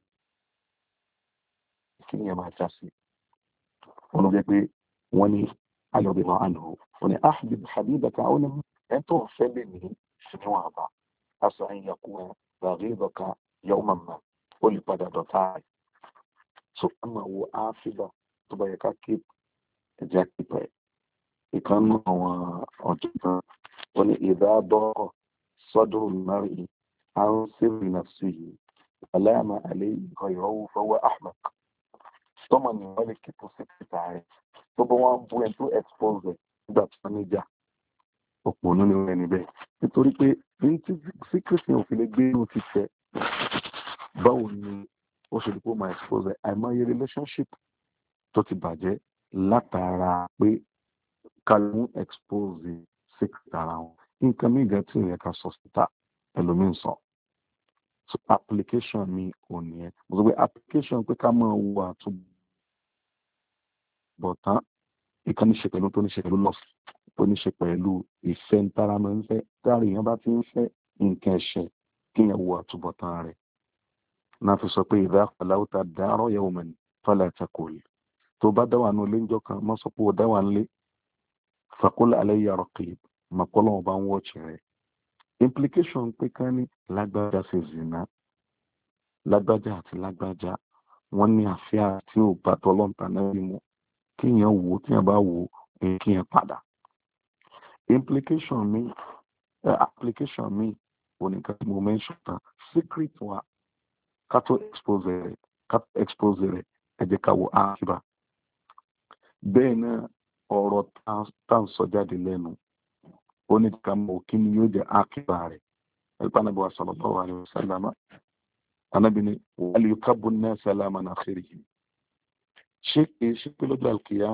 kí ni ẹ máa já sí. wọn ló jẹ́ pé wọ́n ní ayọ̀bẹ̀rẹ̀ àná wọ́n ní ahbib habibaka àwọn ọmọ ẹ̀ tó ń fẹ́ lè ní ṣùgbọ́n àbá aṣọ àyìnyàkú ẹ̀ baghidaka yawman ma ó lè padà dọ̀tá rẹ̀. so a máa wo áfíbà tó bá yẹ ká keep ẹ̀jẹ̀ pípẹ́. ìkànnì àwọn ọ̀jọ̀gbọ́n wọ́n ní idha daqa sadru al-mar'i an sirri nafsihi alama alayhi ghayruhu fahuwa ahmaq. tọ́mọ ni wọ́n lè kíkó sí kíkà rẹ̀ tó bọ́ wọn bú ẹ̀ tó expose ẹ̀ nígbà tí wọ́n níjà òpó nínú rẹ̀ níbẹ̀. nítorí pé ní tí secret ni òfin lè gbé inú ti tẹ̀ báwo ni ó ṣe lè kó máa expose ẹ̀. àìmọye relationship tó ti bàjẹ́ látara pé kálù expose secret ara wọn. nǹkan mí gan tí ìyẹn ká sọ síta ẹlòmíín sọ. so application mi ò ní ẹ mo sọ pé application pé ká máa wo àtúbọ̀tán ìkan ní ṣe pẹ̀lú tó ní ṣe pẹ̀lú lọ́ọ̀sì tó ní ṣe pẹ̀lú ìfẹ́ ń tára máa ń fẹ́ táàrí èèyàn bá ti ń fẹ́ nǹkan ẹ̀ṣẹ̀ kí èèyàn wo àtúbọ̀tán rẹ̀. náà fi sọ pé idha khalawta dara yawman fala taqul tó bá dáwà nù ilé ńjọ́ kan mọ́ sọ pé ó dáwà ńlé faqul alayya raqib màkọ́lọ́ ọba ń wọ́ọ̀chì rẹ̀. implication pé ká ní lágbájá ṣe zina lágbájá àti lágbájá wọ́n ní àfíà tí ò bá tọ́lọ́ǹtà náà ní mu kíyàn wò tí yàn bá wò kíyàn padà. implication mi uh, application mi oníkan tí mo mention tán secret wa ká tó expose rẹ̀ ká tó expose rẹ̀ ẹ jẹ́ ká wo àkíbà. bẹ́ẹ̀ náà ọ̀rọ̀ tá ń sọ jáde lẹ́nu ó ní ká mọ̀ kí ni yóò jẹ́ àkíbà rẹ̀ ẹgbẹ́ Ànábì wa sallallahu alaihi wasallam Ànábì ní wal yukabbu an-nas ala manakhirihim ṣé kìí ṣe pé lọ́jọ́ àlùkìyà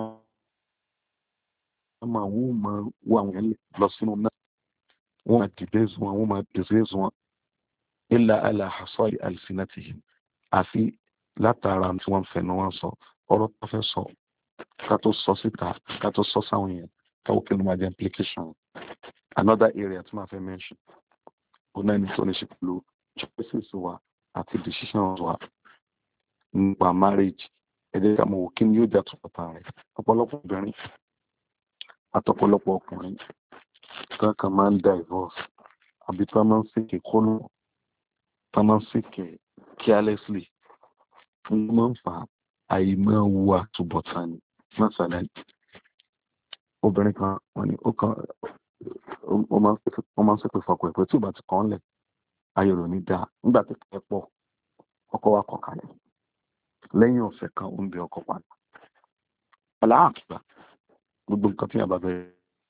máa wọ́n máa wọ àwọn yẹn lọ sínú náà wọ́n máa dìde wọn wọ́n máa dìde wọn illa ala hasai alsinatihim àfi látara tí wọ́n fẹ̀nu wọn sọ ọ̀rọ̀ tó fẹ́ sọ ká tó sọ síta ká tó sọ sáwọn yẹn káwọ́ kí ló máa jẹ́ implication. Another area tí máa fẹ́ mention ó náà ní tó ní ṣe pẹ̀lú choices wa àti decisions wa nípa marriage ẹ̀jẹ̀ ká mọ̀ wò kí ni yóò jà tó pàtà rẹ̀ ọ̀pọ̀lọpọ̀ obìnrin àtọ̀pọ̀lọpọ̀ ọkùnrin kankan máa ń divorce àbí tí wọ́n máa ń sèké kólú tí wọ́n máa ń sèké carelessly wọ́n máa ń fa àìmọ́ wu àtúbọ̀tán ni mọ́sálẹ̀ obìnrin kan wọ́n ní ó kan wọ́n máa ń sèké fọkọ̀ ẹ̀pẹ́ tí ò bá ti kàn án lẹ̀ ayọ̀ rò ní dáa nígbà tó kẹ́ pọ̀ ọkọ wa kọ̀ kalẹ̀ lẹ́yìn ọ̀sẹ̀ kan ó ń bẹ ọkọ padà aláàkìgbà gbogbo nǹkan tí a bá bẹ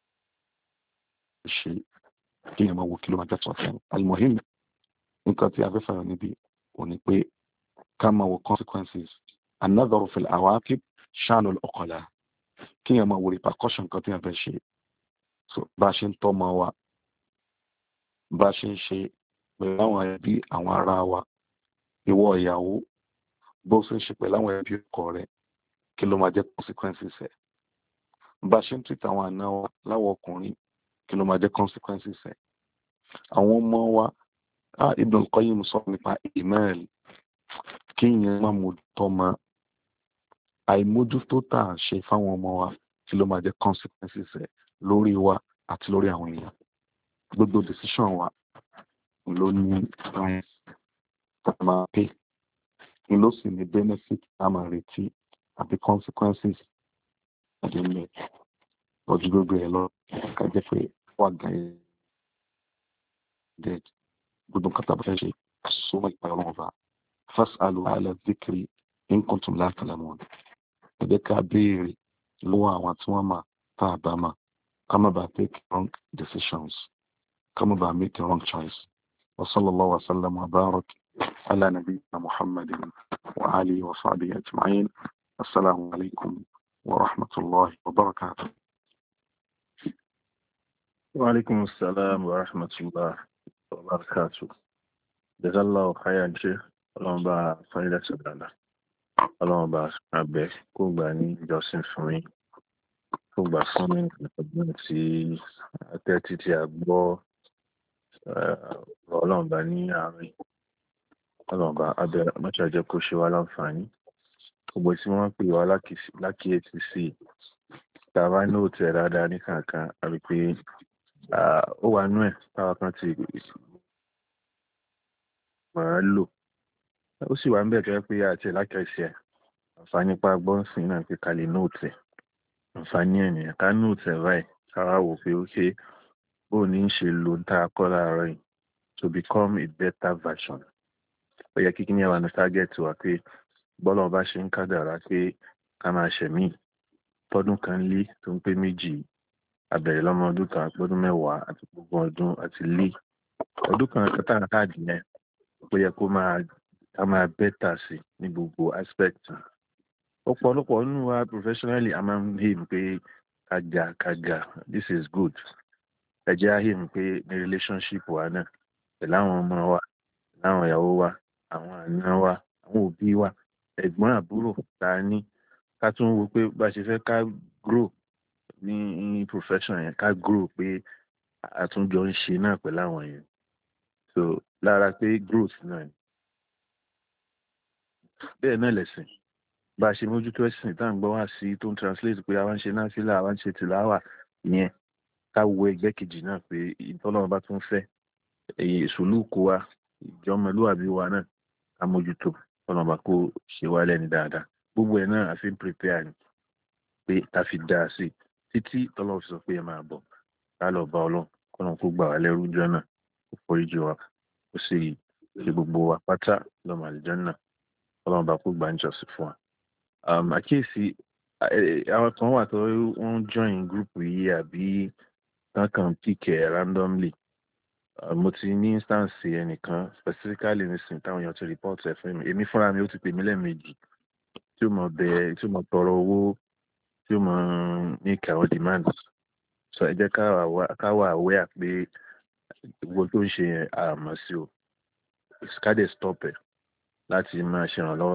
ṣe kí ẹ máa wo kí ló máa jẹ́ sọ̀tẹ̀ alimohim nǹkan tí a fẹ́ fẹ́ràn níbi ò ní pé ká máa wo consequences another fil awaqib shanul uqala kí ẹ máa wo repercussion nǹkan tí a fẹ́ ṣe so bá a ṣe ń tọ́ ọmọ wa bá a ṣe ń ṣe pẹ̀lú àwọn ẹbí àwọn ará wa ìwọ ìyàwó bó ṣe ń ṣe pẹ̀lú àwọn ẹbí ọkọ rẹ̀ kí ló máa jẹ́ consequences ẹ̀ bá ṣe ń treat àwọn àna wa láwọ̀ ọkùnrin kí ló máa jẹ́ consequences ẹ̀ àwọn ọmọ wa Ibn al-Qayyim sọ nípa email kí ìyẹn má mójútó ma àìmójútó tà ṣe fáwọn ọmọ wa kí ló máa jẹ́ consequences ẹ̀ lórí wa àti lórí àwọn èèyàn gbogbo decision wa ló ní price tá a máa pay ló sì ní benefit tá a máa retí àbí consequences àdéhùn ọjọ́ gbogbo ẹ̀ lọ ká jẹ́ pé wà gáyé dead gbogbo nǹkan tá a bá fẹ́ ṣe súnmọ́ ìpa ọlọ́run ọba fas'alu ala dhikri in kuntum la ta'lamun ẹ jẹ́ ká béèrè lọ́wọ́ àwọn tí wọ́n máa tá a bá máa ká má bàa take wrong decisions ká má bàa make a wrong choice wa sallallahu wa sallam wa barak ala nabiyyina muhammadin wa alihi wa sahbihi ajma'in assalamu alaikum ورحمة الله وبركاته. وعليكم السلام ورحمة الله وبركاته. جزا الله خيرا شيخ. اللهم بارك فضيلة سبحانه. اللهم بارك أبي كوباني جوسين فمي. كوبا فمي نتبنتي أتأتي تيابو. اللهم باني آمين. اللهم بارك أبي ما تجاك كوشي ولا فاني. gbogbo tí wọ́n pè wá lákìyèsí sí tàbá ní òtún ẹ̀ dáadáa ní kankan àbí pé ó wà nú ẹ̀ táwa kan ti máa lò ó sì wà ń bẹ̀ tó yẹ pé àti ẹ̀ lákìyèsí ẹ̀ àǹfààní pa gbọ́nsìn náà pé ká lè nóòtù ẹ̀ àǹfààní ẹ̀ nìyẹn ká nóòtù ẹ̀ báyìí káwá wò pé ó ṣe bó ní í ṣe lo ń tá a kọ́ láàárọ̀ yìí to become a better version ó yẹ kíkí ní àwọn target wa pé bọ́lá ọba ṣe ń kádàrá pé ká máa ṣẹ̀mí tọdún kan lé tó ń pé méjì abẹ̀rẹ̀ lọ́mọ ọdún kan àpọ́dún mẹ́wàá àti gbogbo ọdún àti lé ọdún kan kátà káàdì yẹn ó yẹ kó máa ká máa bẹ́tà sí ní gbogbo aspect ọ̀pọ̀lọpọ̀ nínú wa professionally a máa ń hìm pé kága kága this is good ẹ jẹ́ á hìm pé ní relationship wa náà pẹ̀lú àwọn ọmọ wa láwọn ìyàwó wa àwọn àna wa àwọn òbí wa ẹ̀gbọ́n àbúrò tá a ní ká tún wo pé bá a ṣe fẹ́ ká grow ní profession yẹn ká grow pé àtúnjọ ń ṣe náà pẹ̀lú àwọn yẹn so lára pé growth náà ni bẹ́ẹ̀ náà lẹ̀sìn bá a ṣe mójútó ẹ̀sìn tá à ń gbọ́ wá sí tó ń translate pé àwọn ń ṣe náà sílẹ̀ àwọn ń ṣe tìláwà yẹn ká wo ẹgbẹ́ kejì náà pé ìtọ́lọ́run bá tún fẹ́ èyí ìṣòlùkù wa ìjọmọlúwàbí wa náà ká mójútó ọ̀nà bá kó ṣe wá lẹ́ni dáadáa gbogbo ẹ̀ náà àfi ń prepare ni pé ká fi dáa sí títí tọ́lọ́ fi sọ pé ẹ máa bọ̀ ká lọ bá ọlọ́run kọ́nà kó gbà wá lẹ́rú jọ náà kó foríjì wa ó sì ṣe gbogbo wa pátá lọ́mọ àlùjọ náà ọlọ́run bá kó gbà ń jọ́sìn fún wa. àkíyèsí àwọn kan wà tó wọ́n join group yìí àbí tán kàn pick ẹ̀ randomly. Uh, mo ti ní instance ẹnìkan specifically nísìn táwọn èèyàn ti report ẹ̀ fún mi èmi fúnra mi ó ti pè mí lẹ́ẹ̀mejì tí ó mọ̀ bẹ tí ó mọ̀ tọrọ owó tí ó mọ̀ make our demands. So ẹ jẹ́ ká wà aware pé gbogbo tó ń ṣe yẹn àmọ́ sí o ká dẹ̀ stop ẹ̀ láti máa ṣèrànlọ́wọ́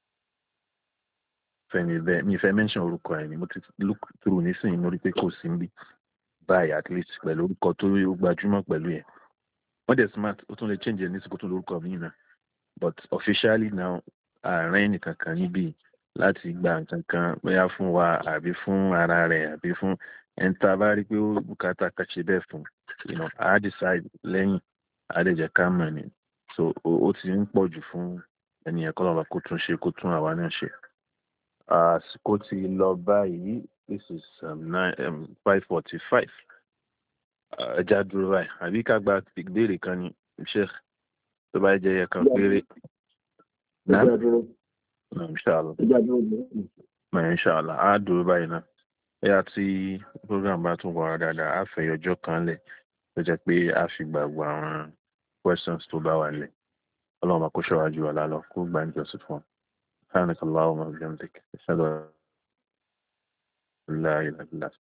fẹ́ni bẹ́ẹ̀ mi fẹ́ mention orúkọ ẹ̀ ni mo ti look through nísìnyí mo rí pé kò sí níbí báyìí at least pẹ̀lú orúkọ tó gbajúmọ̀ pẹ̀lú yẹn wọ́n dẹ̀ smart ó tún lè change ẹ̀ nísìkò tó lórúkọ mi náà but officially now ààrẹ nìkan kan níbí láti gba nǹkan kan bóyá fún wa àbí fún ara rẹ̀ àbí fún ẹni tá a bá rí pé ó bùkátà ká ṣe bẹ́ẹ̀ fún you know I decide lẹ́yìn àdèjẹ́ ká mọ̀ ni so ó ti ń pọ̀ jù fún ẹni ẹ̀kọ́ lọ́wọ́ kó tún ṣe kó tún àwa náà ṣe. àsìkò ti lọ báyìí this is um, nine um, five forty five ẹja dúró báyìí àbí ká gba ìbéèrè kan ní Sheikh tó bá jẹ́ ẹ̀kan péré. náà inshallah inshallah á dúró báyìí náà ẹ̀yà tí program bá tún wà dáadáa á fẹ́ ọjọ́ kan lẹ̀ tó jẹ́ pé á fi gbàgbọ́ àwọn questions tó bá wà lẹ̀ ọlọ́run máa kó ṣọ́wájú ọ̀la lọ kó gbà ní jọ́sìn fún un. سبحانك اللهم وبحمدك أشهد أن لا إله إلا أنت